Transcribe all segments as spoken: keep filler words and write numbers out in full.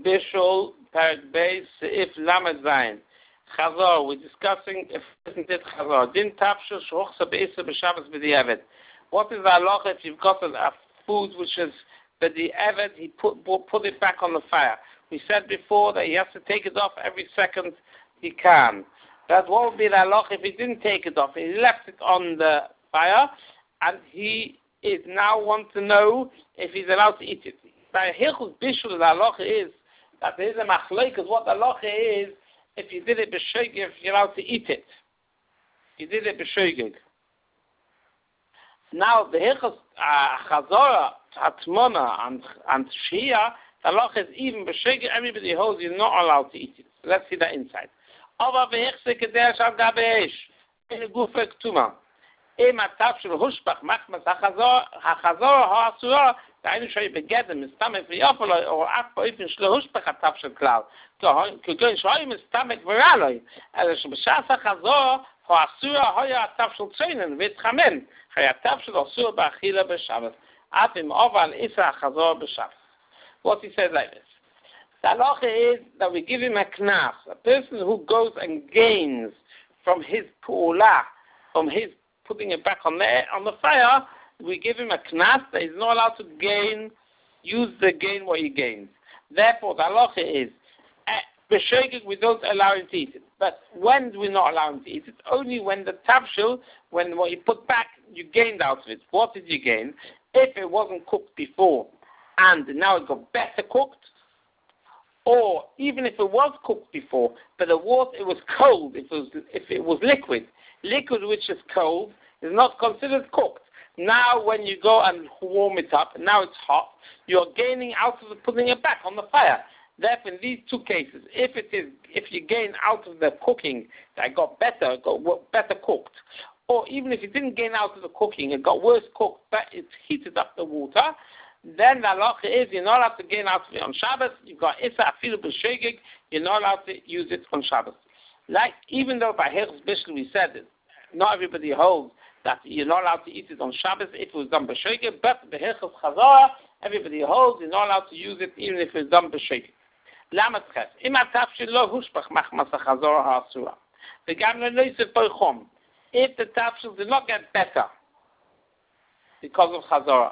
Bishul Parak Beis Seif Lamed Zayin. Chazor, we're discussing if isn't it Chazor. Din Tapshul Shruchsa Beisa B'Shabbos B'Di'evet. What is the halacha if you've got a, a food which is B'Di'evet, he put put it back on the fire. We said before that he has to take it off every second he can. That won't be the halacha if he didn't take it off. He left it on the fire, and he is now want to know if he's allowed to eat it. By Hilchus Bishul, the halacha is that there is a machlokes. What the halacha is, if you did it b'shogeg, if you're allowed to eat it. You did it b'shogeg. Now the Hilchus Chazorah, Hatmona, and and Shia, the halacha is even b'shogeg. Everybody holds you're not allowed to eat it. So let's see that inside. Aber v'hichse k'derech al gabei eish in gufa ktuma. Im atav shel hushbach machmas hachazor hachazor ha'asura da'inu shoy begedem mistamek v'yafaloi or af ba'ifin shel hushbach atav shel klal. K'goyin shoy mistamek v'raloi. Ele sheb'shas hachazor ha'asura hoya atav shel tzeinen v'itchamen hoya atav shel asura ba'achila b'shabbos. Af im oval isa hachazor b'shabbos. What he says like this. The halacha is that we give him a knas. A person who goes and gains from his pu'ulah, from his putting it back on there on the fire, we give him a knas that he's not allowed to gain, use the gain what he gains. Therefore, the halacha is, b'shogeg we don't allow him to eat it. But when do we not allow him to eat it? Only when the tabshul, when what you put back, you gained out of it. What did you gain? If it wasn't cooked before, and now it got better cooked, or even if it was cooked before, but the water, it was cold, if it was, if it was liquid. Liquid which is cold is not considered cooked. Now when you go and warm it up, and now it's hot, you're gaining out of the putting it back on the fire. Therefore, in these two cases, if it is, if you gain out of the cooking that got better, got better cooked, or even if you didn't gain out of the cooking, it got worse cooked, but it heated up the water, then the halacha is you're not allowed to gain out of it on Shabbos. You've got Issa Afilu B'Shogeg, you're not allowed to use it on Shabbos. Like, even though by Hilchos Bishul we said it, not everybody holds that you're not allowed to eat it on Shabbos if it was done B'Shogeg, but the Hilchos Chazorah, everybody holds you're not allowed to use it even if it's done B'Shogeg. Lamed Ches, Im Atav Shelo Hushbach Machmas HaChazorah HaAsura. V'gam Le'Noisef Boichom. If the tafshil did not get better because of Chazorah,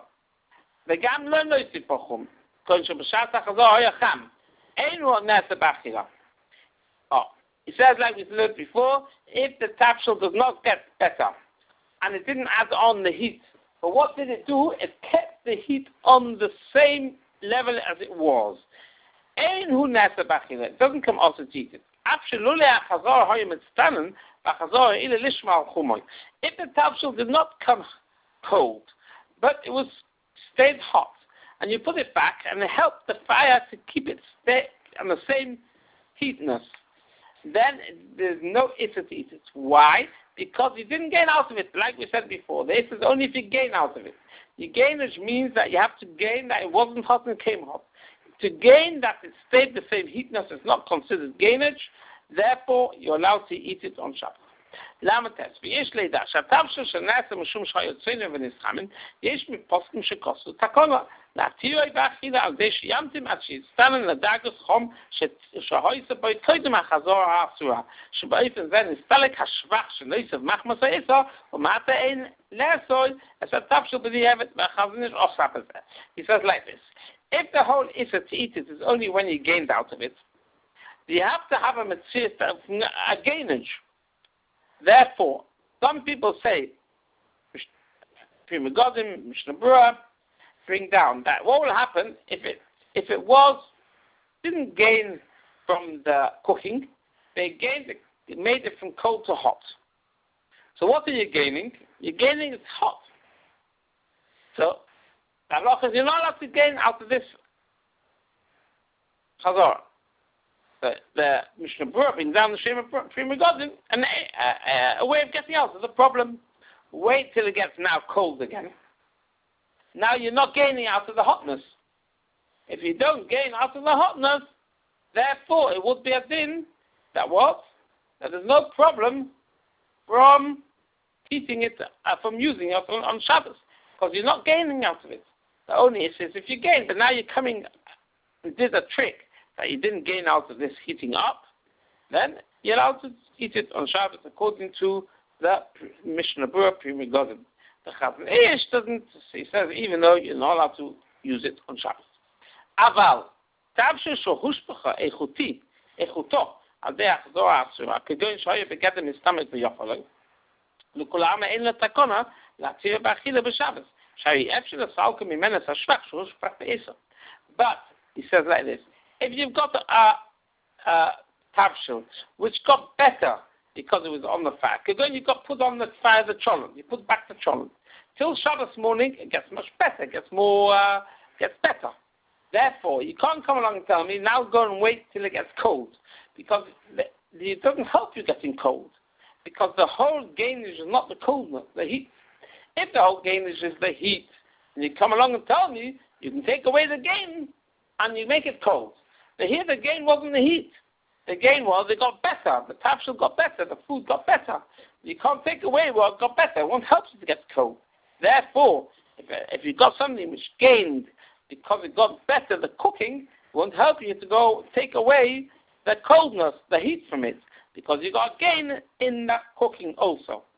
וגם לא נוסיף בחום, כל שבשעת החזור היה חם, אין הוא נעשה באכילה. Oh, he says like we said before, if the tafshil does not get better, and it didn't add on the heat, but what did it do? It kept the heat on the same level as it was. אין הוא נעשה באכילה, it doesn't come also to eat it. אף שלא להחזור היה מצטנן, והחזור היה לשמע על חומוי. If the tafshil did not come cold, but it was stayed hot, and you put it back, and it helped the fire to keep it stay on the same heatness, then there's no issa to eat it. Why? Because you didn't gain out of it, like we said before. The issa is only if you gain out of it. You gainage means that you have to gain that it wasn't hot and came hot. To gain that it stayed the same heatness is not considered gainage, therefore you're allowed to eat it on Shabbos. למה תס? ויש לידע שהתבשל שנעשה משום שהיוצאים ונסחמים, יש מפוסקים שכוסו תקונה. להתירוי באכילה על די שיימתם עד שיסתנן לדאגוס חום שהויסה בו קודם החזור האסורה, שבאופן זה נסתלק השבח שלא יסב מחמס האיסו, ומעתה אין לעשוי, אז התבשל בדיעבד והחזניש עושה בזה. He says like this, if the whole issa to eat it is only when you gained out of it, you have to have a mitzvah of a gainage. Therefore, some people say, Pri Megadim, Mishnah Berurah, bring down that what will happen if it if it was didn't gain from the cooking, they gained it, it made it from cold to hot. So what are you gaining? You're gaining it's hot. So the halacha is you're not allowed to gain out of this chazorah. The, the Mishnah Berurah brings down the Shem of Pri Megadim, and a, a, a way of getting out of the problem. Wait till it gets now cold again. Now you're not gaining out of the hotness. If you don't gain out of the hotness, therefore it would be a din that what? That there's no problem from eating it, uh, from using it on, on Shabbos, because you're not gaining out of it. The only issue is if you gain, but now you're coming and did a trick that you didn't gain out of this heating up, then you're allowed to eat it on Shabbos according to the Mishnah Berurah Pri Megadim. The Chazon Ish doesn't, he says, even though you're not allowed to use it on Shabbos. Aval, Tabshe Shohushpacha Echuti, Echuto, Adei Achzor Asura, Kegoin Shoye Begedim Istamet B'Yofaloi, Lukulama Ein Letakona, Latir B'Achila B'Shabbos. Shari Efshel Asalka Mimena Sashvach Shohushpach Be'esa. But, he says like this, if you've got a, a Tabshel, which got better because it was on the fire, Kegoin, you got put on the fire the cholent, you put back the cholent. Till Shabbos morning, it gets much better, it gets more, uh, gets better. Therefore, you can't come along and tell me, now go and wait till it gets cold. Because it doesn't help you getting cold. Because the whole gainage is not the coldness, the heat. If the whole gainage is the heat, and you come along and tell me, you can take away the gain, and you make it cold. But here the gain wasn't the heat. The gain was it got better. The tapshel got better. The food got better. You can't take away what got better. It won't help you to get cold. Therefore, if, if you got something which gained because it got better, the cooking won't help you to go take away the coldness, the heat from it, because you got gain in that cooking also.